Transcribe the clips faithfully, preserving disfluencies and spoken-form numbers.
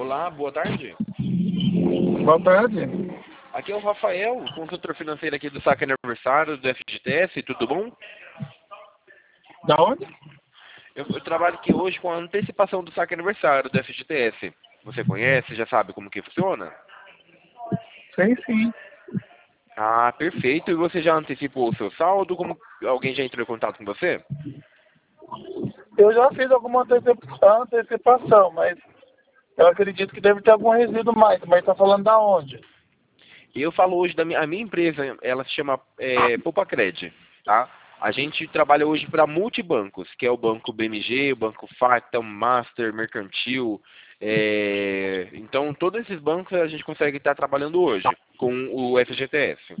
Olá, boa tarde. Boa tarde. Aqui é o Rafael, consultor financeiro aqui do Saque Aniversário do F G T S, tudo bom? Da onde? Eu, eu trabalho aqui hoje com a antecipação do Saque Aniversário do F G T S. Você conhece, já sabe como que funciona? Sim, sim. Ah, perfeito. E você já antecipou o seu saldo? Como alguém já entrou em contato com você? Eu já fiz alguma antecipa- antecipação, mas eu acredito que deve ter algum resíduo mais. Mas está falando da onde? Eu falo hoje da minha, a minha empresa, ela se chama é, Popacred, tá? A gente trabalha hoje para multibancos, que é o Banco B M G, o Banco Factom, Master, Mercantil. é, Então, todos esses bancos a gente consegue estar trabalhando hoje com o F G T S,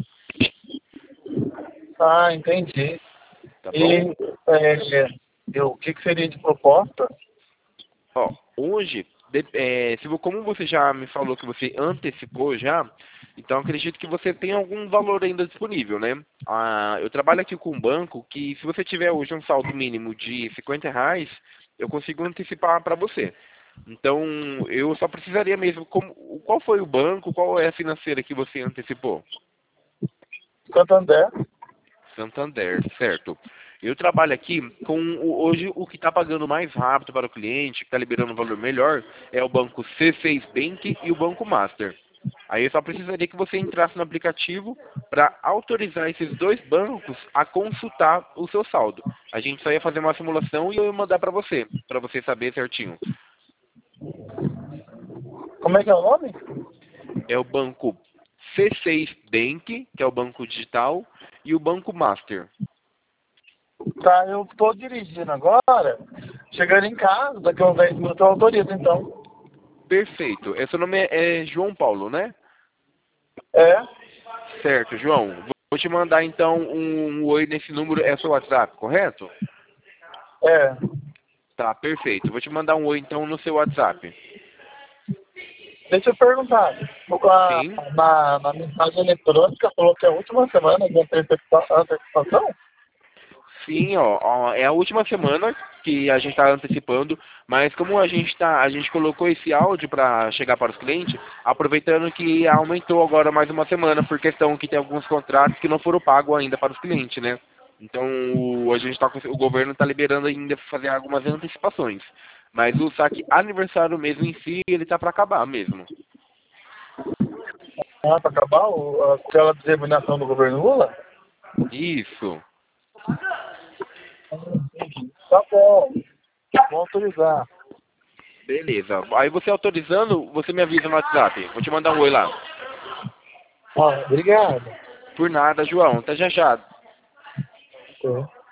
Ah, entendi. tá bom? E é, eu, o que, que seria de proposta? Ó, hoje, de- é, se, vo- como você já me falou que você antecipou já, então acredito que você tem algum valor ainda disponível, né? Ah, eu trabalho aqui com um banco que se você tiver hoje um saldo mínimo de cinquenta reais, eu consigo antecipar para você. Então, eu só precisaria mesmo, como, qual foi o banco, qual é a financeira que você antecipou? Santander? Santander, certo. Eu trabalho aqui com o- hoje o que está pagando mais rápido para o cliente, que está liberando um valor melhor, é o banco C seis Bank e o banco Master. Aí eu só precisaria que você entrasse no aplicativo para autorizar esses dois bancos a consultar o seu saldo. A gente só ia fazer uma simulação e eu ia mandar para você, para você saber certinho. Como é que é o nome? É o banco C seis Bank, que é o banco digital, e o banco Master. Tá, eu estou dirigindo agora. Chegando em casa, daqui a uns dez minutos eu autorizo, então. Perfeito. Esse nome é é João Paulo, né? É? Certo, João. Vou te mandar então um, um oi nesse número, é o seu WhatsApp, correto? É. Tá, perfeito. Vou te mandar um oi então no seu WhatsApp. Deixa eu perguntar. A- Sim? Na, na mensagem eletrônica falou que é a última semana de antecipa- antecipação? Sim, ó, ó, é a última semana que a gente está antecipando, mas como a gente tá, a gente colocou esse áudio para chegar para os clientes, aproveitando que aumentou agora mais uma semana por questão que tem alguns contratos que não foram pagos ainda para os clientes, né? Então o, a gente tá, com- o governo está liberando ainda para fazer algumas antecipações, mas o saque aniversário mesmo em si ele tá para acabar mesmo. Ah, para acabar o, aquela determinação do governo Lula? Isso. Tá bom. Vou autorizar. Beleza. Aí você autorizando, você me avisa no WhatsApp. Vou te mandar um oi lá. Ah, obrigado. Por nada, João. Até já já. É.